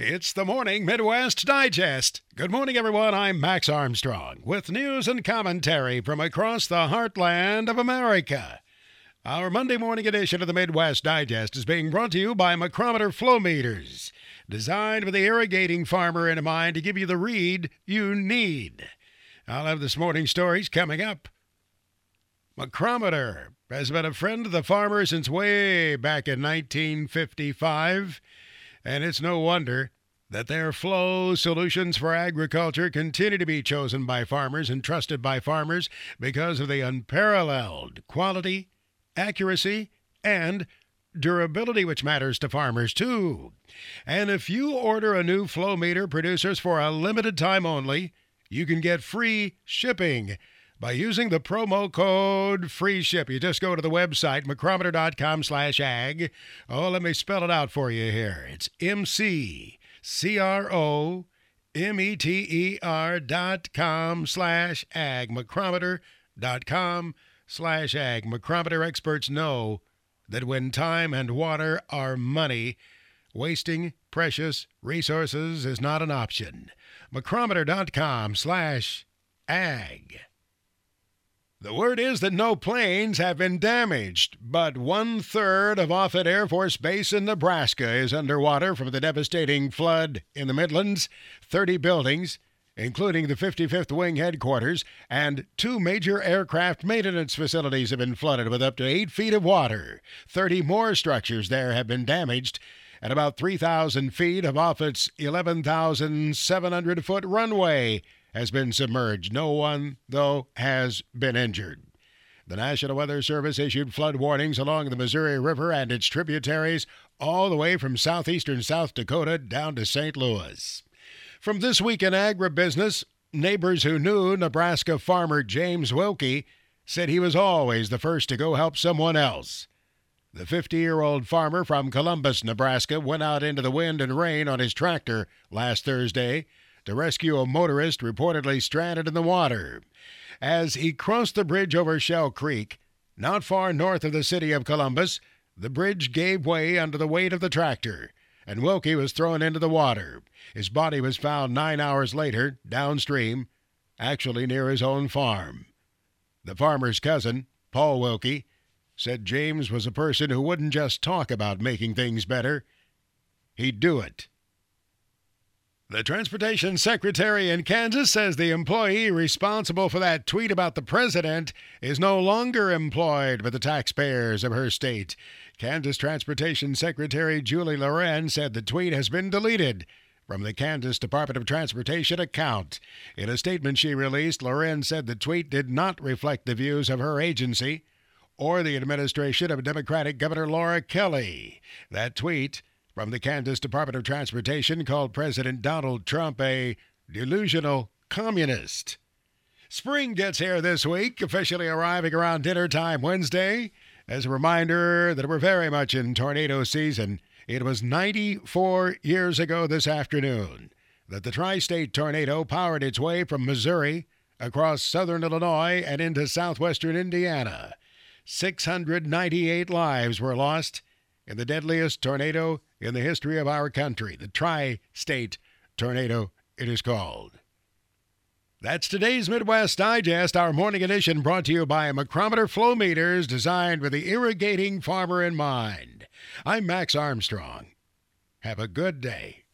It's the Morning Midwest Digest. Good morning, everyone. I'm Max Armstrong with news and commentary from across the heartland of America. Our Monday morning edition of the Midwest Digest is being brought to you by Micrometer Flow Meters, designed with the irrigating farmer in mind to give you the read you need. I'll have this morning's stories coming up. Micrometer has been a friend of the farmer since way back in 1955. And it's no wonder that their flow solutions for agriculture continue to be chosen by farmers and trusted by farmers because of the unparalleled quality, accuracy, and durability which matters to farmers too. And if you order a new flow meter producers for a limited time only, you can get free shipping by using the promo code FREESHIP. You just go to the website, micrometer.com/ag. Oh, let me spell it out for you here. It's MCCROMETER.com/ag. Micrometer.com/ag. Micrometer experts know that when time and water are money, wasting precious resources is not an option. Micrometer.com/ag. The word is that no planes have been damaged, but 1/3 of Offutt Air Force Base in Nebraska is underwater from the devastating flood in the Midlands. 30 buildings, including the 55th Wing headquarters, and 2 major aircraft maintenance facilities have been flooded with up to 8 feet of water. 30 more structures there have been damaged, and about 3,000 feet of Offutt's 11,700-foot runway has been submerged. No one, though, has been injured. The National Weather Service issued flood warnings along the Missouri River and its tributaries all the way from southeastern South Dakota down to St. Louis. From This Week in Agribusiness, neighbors who knew Nebraska farmer James Wilkie said he was always the first to go help someone else. The 50-year-old farmer from Columbus, Nebraska, went out into the wind and rain on his tractor last Thursday to rescue a motorist reportedly stranded in the water. As he crossed the bridge over Shell Creek, not far north of the city of Columbus, the bridge gave way under the weight of the tractor, and Wilkie was thrown into the water. His body was found 9 hours later, downstream, actually near his own farm. The farmer's cousin, Paul Wilkie, said James was a person who wouldn't just talk about making things better, he'd do it. The Transportation Secretary in Kansas says the employee responsible for that tweet about the president is no longer employed by the taxpayers of her state. Kansas Transportation Secretary Julie Loren said the tweet has been deleted from the Kansas Department of Transportation account. In a statement she released, Loren said the tweet did not reflect the views of her agency or the administration of Democratic Governor Laura Kelly. That tweet from the Kansas Department of Transportation called President Donald Trump a delusional communist. Spring gets here this week, officially arriving around dinner time Wednesday. As a reminder that we're very much in tornado season, it was 94 years ago this afternoon that the tri-state tornado powered its way from Missouri across southern Illinois and into southwestern Indiana. 698 lives were lost in the deadliest tornado in the history of our country, the tri-state tornado, it is called. That's today's Midwest Digest, our morning edition brought to you by Micrometer Flow Meters, designed with the irrigating farmer in mind. I'm Max Armstrong. Have a good day.